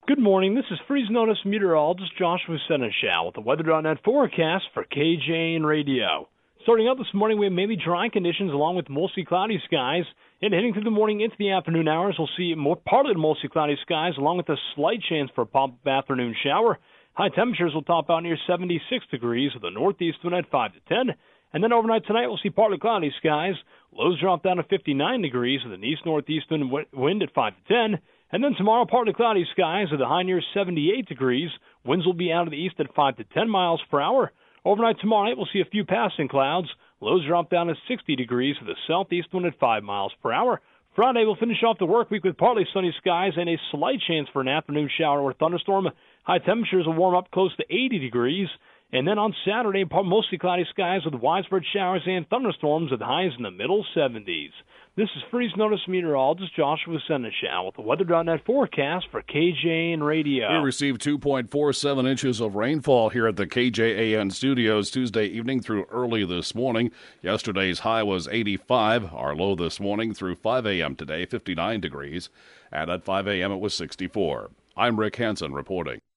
Good morning. This is Freeze Notice meteorologist Joshua Seneschal with the Weather.net forecast for KJN Radio. Starting out this morning, we have mainly dry conditions along with mostly cloudy skies. And heading through the morning into the afternoon hours, we'll see partly mostly cloudy skies along with a slight chance for a pop-up afternoon shower. High temperatures will top out near 76 degrees with a northeast wind at 5 to 10. And then overnight tonight, we'll see partly cloudy skies. Lows drop down to 59 degrees with an east-northeast wind at 5 to 10. And then tomorrow, partly cloudy skies with a high near 78 degrees. Winds will be out of the east at 5 to 10 miles per hour. Overnight tomorrow night, we'll see a few passing clouds. Lows drop down to 60 degrees with a southeast wind at 5 miles per hour. Friday, we'll finish off the work week with partly sunny skies and a slight chance for an afternoon shower or thunderstorm. High temperatures will warm up close to 80 degrees. And then on Saturday, mostly cloudy skies with widespread showers and thunderstorms with highs in the middle 70s. This is Freeze Notice meteorologist Joshua Seneschal with the Weather.net forecast for KJN Radio. We received 2.47 inches of rainfall here at the KJAN studios Tuesday evening through early this morning. Yesterday's high was 85. Our low this morning through 5 a.m. today, 59 degrees. And at 5 a.m. it was 64. I'm Rick Hansen reporting.